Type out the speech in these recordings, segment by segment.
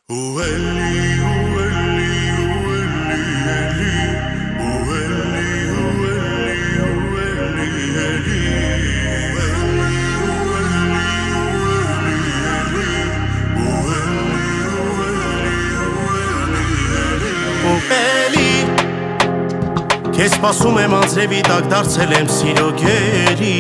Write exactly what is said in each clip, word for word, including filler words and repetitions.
Քեզ սպասում եմ անձրևի տակ, դարձել եմ սիրո գերի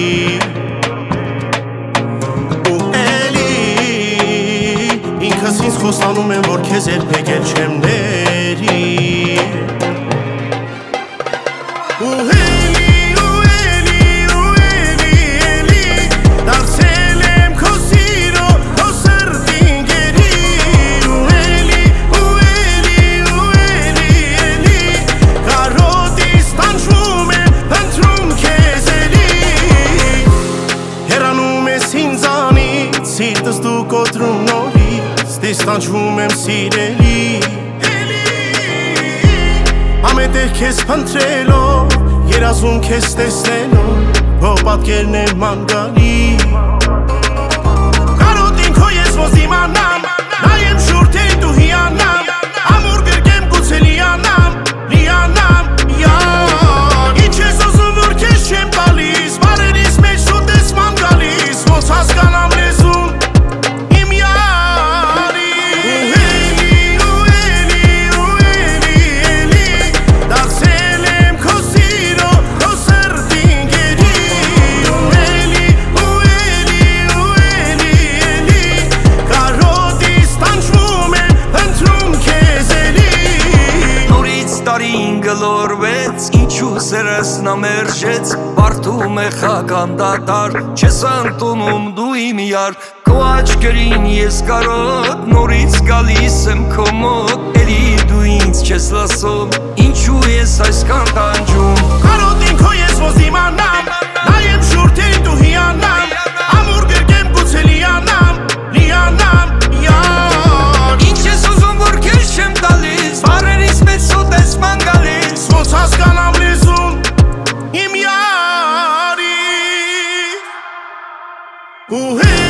Ու էլի ինքս ինձ խոստանում եմ, որ քեզ երբեք էլ չեմ ների Ու էլի, ու էլի, ու էլի, էլի դարձել եմ քո սիրո, քո սրտին գերի Ու էլի, ու էլի, ու էլի, էլի կարոտիս տանջվում եմ, փնտրում քեզ էլի Հեռանում ես ինձանից, սիրտս դու կոտրում նորից Դիստանջվում եմ սիրելի Ամենտեղ քեզ փնտրելով, երազում քեզ տեսնելով Քո պատկերն եմ ման գալի Կարոտին քո ես ոնց դիմանամ, նայեմ շուրջ թե դու հիանամ Ամուր գրկեմ գուցե լիանամ, լիանամ, յան Ինչ ես ուզում որ քեզ չեմ տալիս, բարերիս մեջ շուտ ես ման գալիս Ոնց հասկանամ լեզուն իմ յարի Ու էլի, ու էլի, ու էլի, էլի դարձել եմ քո սիրո, քո սրտին գերի Ու էլի, ու էլի, ու էլի, էլի կարոտիս տանջվում եմ, փնտրում քեզ էլի Նորից տարին գլորվեց, ինչու սերս նամերժեց Բարդում է խական դատար, չես ընդունում դու իմ յար Քո աչքերին ես կարոտ, նորից գալիս եմ քո մոտ Էլի դու ինձ չես լսում, ինչու ես այսքան տանջում Կարոտին քո ես ոնց դիմանամ, նայեմ շուրջ թե դու հիանամ Ամուր գրկեմ գուցե լիանամ, լիանամ, յան Ինչ ես ուզում որ քեզ չեմ տալիս, բարերիս մեջ շուտ ես ման գալիս Ոնց հասկանամ լեզուն իմ յարի Ու